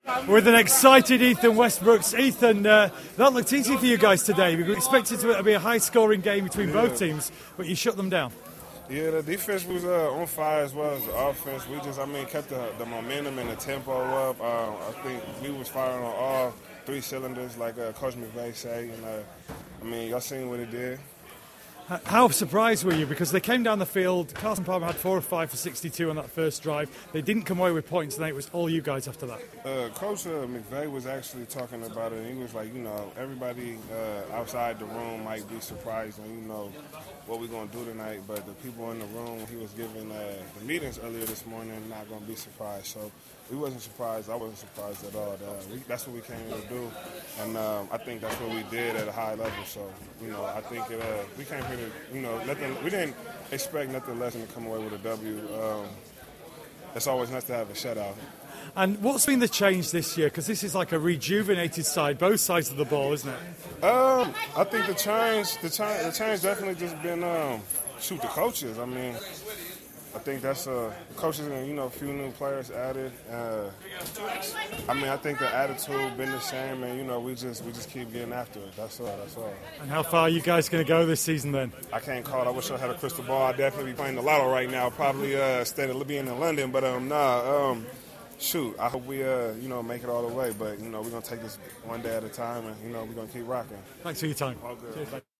With an excited Ethan Westbrooks. Ethan, that looked easy for you guys today. We expected it to be a high-scoring game between both teams, but you shut them down. Yeah, the defense was on fire as well as the offense. We just, kept the momentum and the tempo up. I think we was firing on all three cylinders, like Coach McVay say. And y'all seen what it did. How surprised were you? Because they came down the field. Carson Palmer had 4 or 5 for 62 on that first drive. They didn't come away with points, and it was all you guys after that. Coach McVay was actually talking about it. And he was like, everybody outside the room might be surprised on, what we're going to do tonight. But the people in the room he was giving the meetings earlier this morning not going to be surprised. So we wasn't surprised. I wasn't surprised at all. That's what we came here to do. And I think that's what we did at a high level. So, I think we came here to, we didn't expect nothing less than to come away with a W. It's always nice to have a shutout. And what's been the change this year? Because this is like a rejuvenated side, both sides of the ball, isn't it? I think the change definitely just been the coaches. I think that's the coaches and a few new players added. I think the attitude been the same, and we just keep getting after it. That's all. And how far are you guys going to go this season then? I can't call it. I wish I had a crystal ball. I'd definitely be playing the lotto right now. Probably instead of being in London, but shoot, I hope we make it all the way. But we're gonna take this one day at a time, and we're gonna keep rocking. Thanks for your time. All good. Cheers,